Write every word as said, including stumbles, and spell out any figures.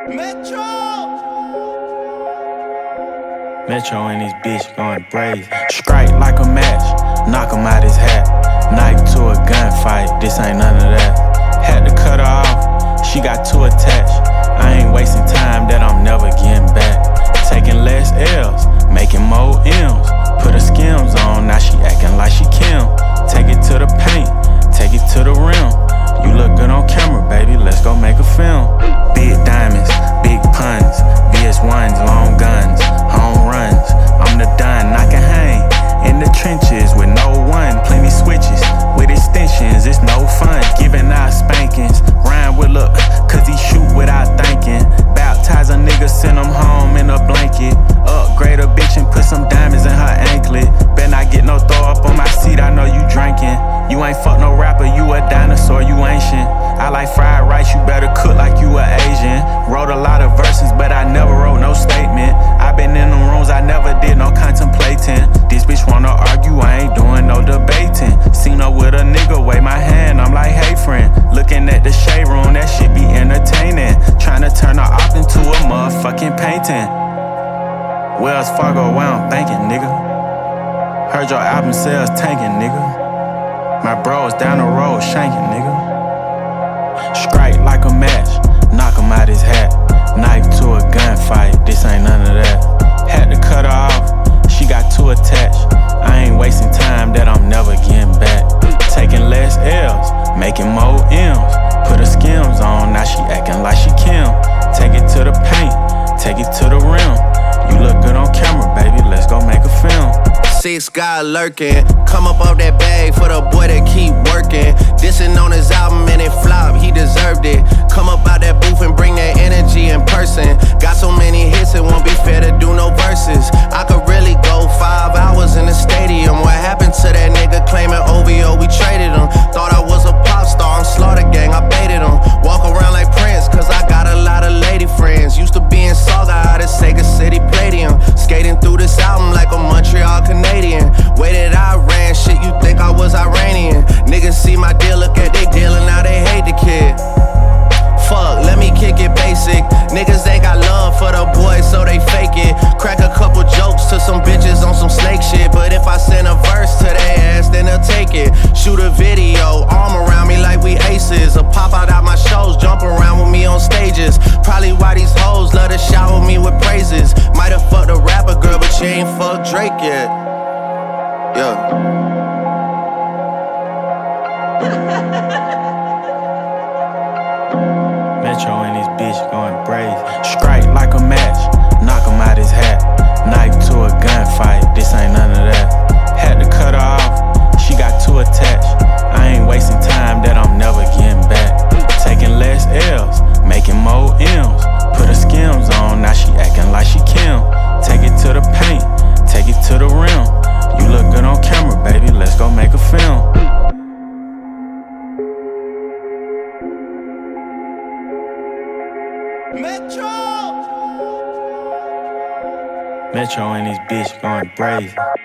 Metro! Metro and this bitch going brazen. Strike like a match, knock him out his hat. Knife to a gunfight, this ain't none of that. Had to cut her off, she got too attached. I ain't wasting time that I'm never getting back. Taking less L's, making more M's. Put her skims on, now she acting like she Kim. Take it to the paint, take it to the rim. You look good on camera, baby, let's go make a film. Big diamonds, big puns, V S ones, long guns, home runs. I'm the done, I can hang in the trenches with no one. Plenty switches with extensions, it's no fun. Giving out spankings, rhyme with look, cause he shoot without thinking. Baptize a nigga, send him home in a blanket. Upgrade a bitch and put some diamonds in her anklet. Bet not get no throw up on my seat, I know you drinking. You ain't fuck no rapper, you a dinosaur, you ancient. I like fried rice, you better cook like you a Asian. Wrote a lot of verses, but I never wrote no statement. I been in them rooms, I never did no contemplating. This bitch wanna argue, I ain't doing no debating. Seen her with a nigga, wave my hand, I'm like, hey friend. Looking at the shade room, that shit be entertaining. Tryna turn her op into a motherfucking painting. Wells Fargo, where I'm thinking, nigga. Heard your album sales tanking, nigga. My bros down the road shanking, nigga. Strike like a match, knock him out his hat. Knife to a gunfight, this ain't none of that. Had to cut her off, she got too attached. I ain't wasting time that I'm never getting back. Taking less L's, making more M's. Put her skims on, now she acting like she Kim. Take it to the paint, take it to the rim. You look good on camera, baby, let's go make a film. Six guy lurking, come up off that bag for the boy that keep working. Dissing on his album and it flop, he deserved it. Come up out that booth and bring that energy in person. Got so many hits, it won't be fair to do no verses. I could really go five hours in the stadium. What happened to that nigga claiming O V O, we traded him. Thought I was a pop star on Slaughter Gang, I baited him. Walk around like Prince, cause I got a lot of lady friends. Used to be in Saga out at Sega City Palladium. Skating through this album like a Montreal Canadian. Way that I ran, shit, you think I was Iranian. Niggas see my deal, look at they deal, and now they hate the kid. Fuck, let me kick it basic. Niggas, they got love for the boys, so they fake it. Crack a couple jokes to some bitches on some snake shit. But if I send a verse to their ass, then they'll take it. Shoot a video, arm around me like we aces. Or pop out at my shows, jump around with me on stages. Probably why these hoes love to shower me with praises. Might've fucked a rapper girl, but she ain't fucked Drake yet. Yeah. Metro and this bitch going brazen. Strike like a match, knock him out his hat. Knife to a gunfight, this ain't none of that. Had to cut her off, she got too attached. I ain't wasting time that I'm never getting back. Taking less L's, making more M's. Put her skims on, now she acting like she Kim. Take it to the paint, take it to the rim. You look good on camera, baby, let's go make a film. Metro! Metro and this bitch going brazen.